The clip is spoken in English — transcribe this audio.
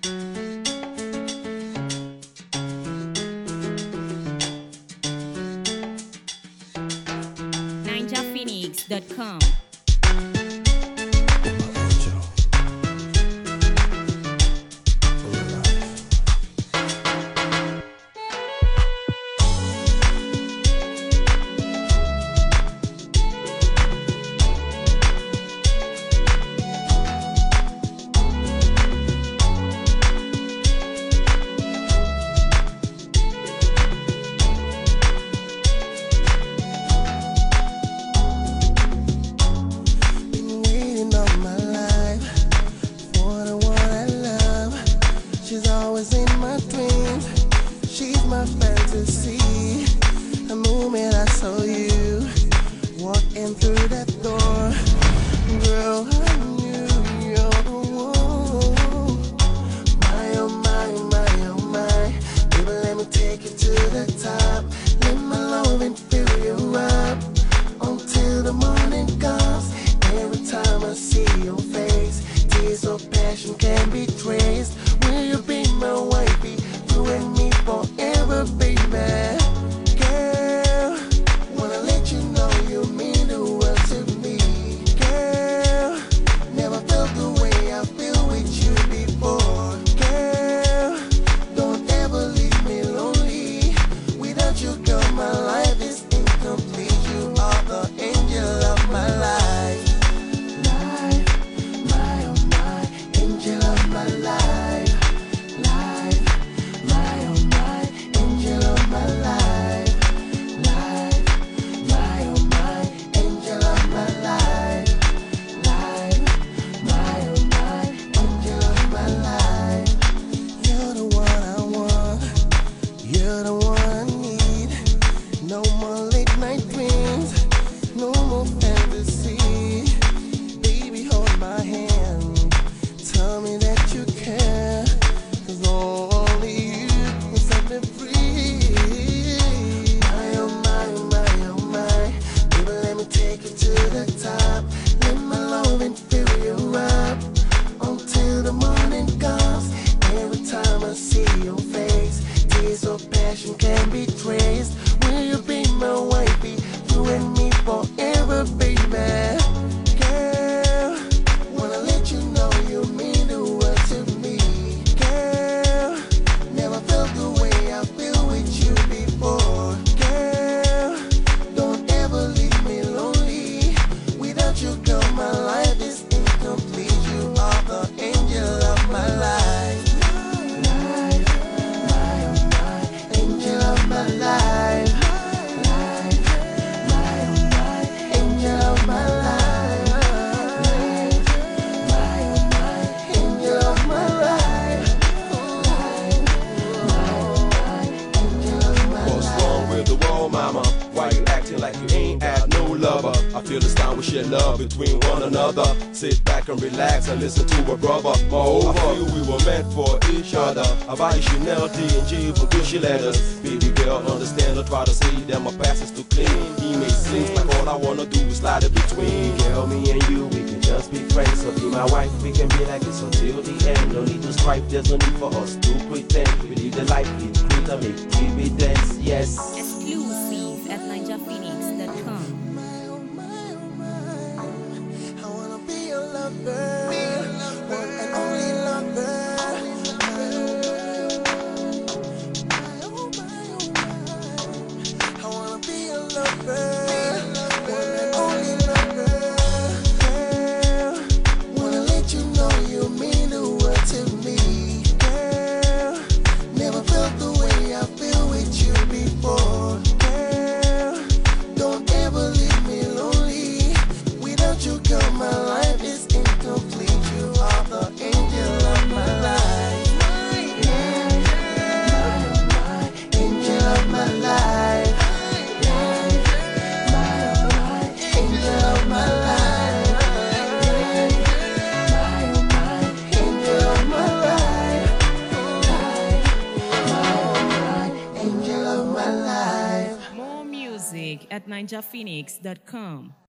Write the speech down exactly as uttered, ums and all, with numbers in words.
ninja phoenix dot com. She's always in my dreams. She's my fantasy. The moment I saw you walking through that door, girl, I knew you're the one. My oh my, my oh my, baby, let me take you to the top. Let my loving fill you up until the morning comes. Every time I see your face, tears of passion can be traced. Will you be my wifey, you and me forever, baby? Girl, wanna let you know you mean the world to me. Girl, never felt the way I feel with you before. Girl, don't ever leave me lonely. Without you, girl, my life is incomplete. You are the angel of my life. Life, my oh my, angel of my life. No more late night dreams, no more fantasy. Baby, hold my hand, tell me that you care, 'cause only you can set me free. My oh my, my oh my, baby, let me take you to the top. Let my loving fill you up until the morning comes. Every time I see your face, tears of passion can be traced. Will you be my wifey, you and me forever, baby? Girl, wanna let you know you mean the world to me. Girl, never felt the way I feel with you before. Girl, don't ever leave me lonely. Without you, girl, my life is incomplete. You are the angel of my life. Life, my oh my, angel of my life. Like you ain't had no lover. I feel it's time we share love between one another. Sit back and relax and listen to a brother. Moreover, I feel we were meant for each other. I buy Chanel, D and G for Gucci letters. Baby girl, understand or try to say that my past is too clean. He makes seems like all I wanna do is slide in between. Girl, me and you, we can just be friends. So be my wife, we can be like this until the end. No need to strife, there's no need for us to pretend. We live the life, it's great to make dividends, yes. Exclusive at ninja phoenix dot com. I wanna be your lover, one and only lover. I wanna be your lover, one and only lover. Girl, wanna let you know you mean the world to me. Girl, never felt the way I feel with you before. Girl, don't ever leave me lonely. Without you, girl, my life is incomplete. You are the angel of my life. Yeah, my, my, angel of my life. Yeah, my, my, angel of my life. Yeah, my, my, angel of my life. My, my, angel of my life. More music at ninja phoenix dot com.